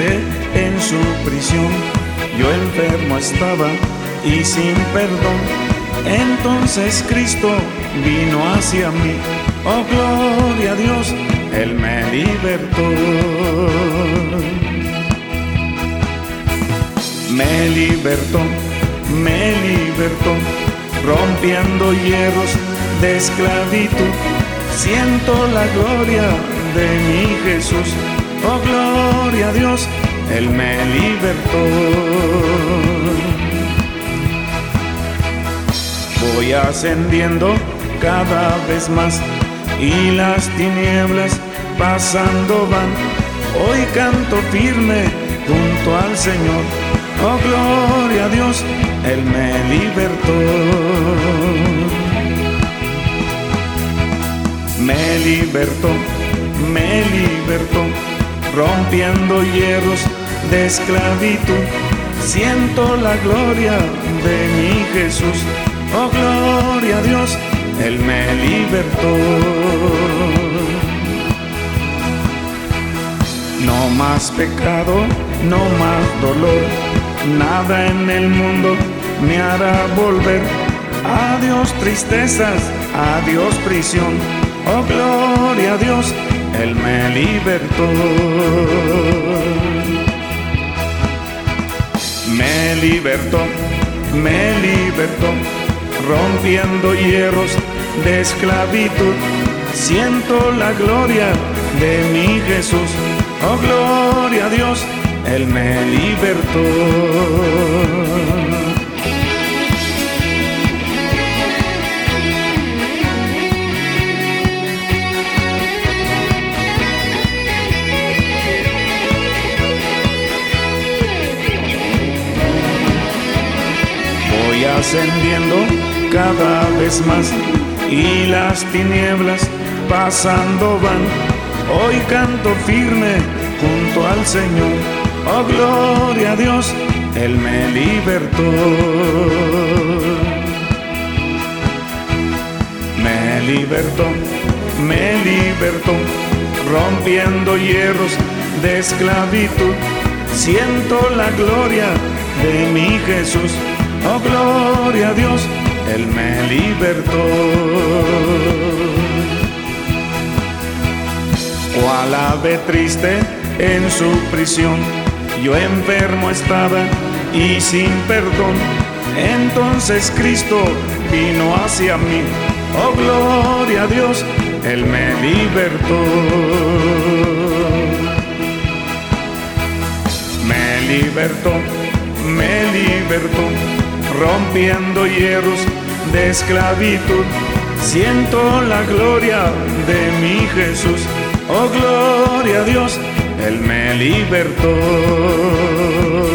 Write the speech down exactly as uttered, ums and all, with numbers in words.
triste en su prisión. Yo enfermo estaba y sin perdón. Entonces Cristo vino hacia mí. Oh, gloria a Dios, Él me libertó. Me libertó, me libertó, rompiendo hierros de esclavitud. Siento la gloria de mi Jesús. Oh, gloria a Dios, Él me libertó. Voy ascendiendo cada vez más y las tinieblas pasando van. Hoy canto firme junto al Señor. Oh, gloria a Dios, Él me libertó. Me libertó, me libertó, rompiendo hierros de esclavitud. Siento la gloria de mi Jesús. Oh, gloria a Dios, Él me libertó. No más pecado, no más dolor, nada en el mundo me hará volver. Adiós tristezas, adiós prisión. Oh, gloria a Dios, Él me libertó. Me libertó, me libertó, rompiendo hierros de esclavitud. Siento la gloria de mi Jesús. Oh, gloria a Dios, Él me libertó. Voy ascendiendo cada vez más y las tinieblas pasando van. Hoy canto firme junto al Señor. Oh, gloria a Dios, Él me libertó. Me libertó, me libertó, rompiendo hierros de esclavitud. Siento la gloria de mi Jesús. Oh, gloria a Dios, Él me libertó. Cual ave triste en su prisión, yo enfermo estaba y sin perdón. Entonces Cristo vino hacia mí. Oh, gloria a Dios, Él me libertó. Me libertó, me libertó, rompiendo hierros de esclavitud. Siento la gloria de mi Jesús. Oh, gloria a Dios, Él me libertó.